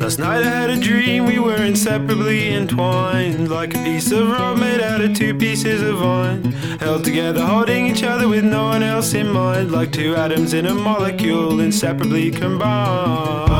Last night I had a dream we were inseparably entwined, like a piece of rope made out of two pieces of vine, held together holding each other with no one else in mind, like two atoms in a molecule inseparably combined.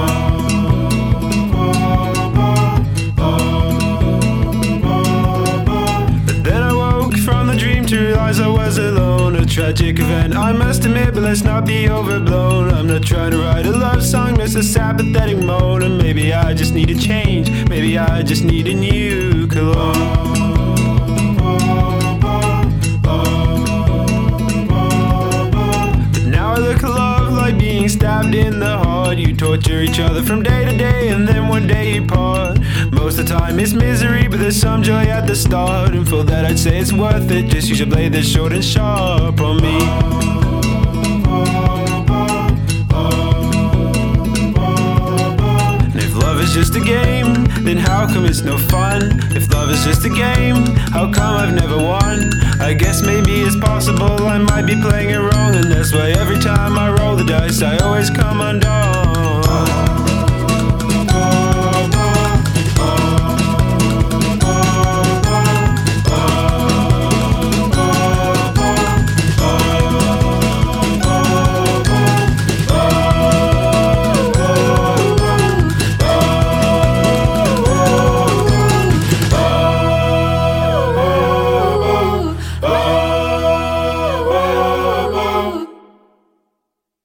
But then I woke from the dream to realize I was alone. A tragic event, I must admit, but let's not be overblown. I'm not trying to write a love song, just a sympathetic moan. And maybe I just need a change, maybe I just need a new cologne. Being stabbed in the heart, you torture each other from day to day, and then one day you part. Most of the time it's misery, but there's some joy at the start, and for that I'd say it's worth it. Just use a blade that's short and sharp on me. And if love is just a game, then how come it's no fun? If love is just a game, how come I've never won? I guess maybe it's possible I might be playing it wrong, and that's why every time I roll the dice I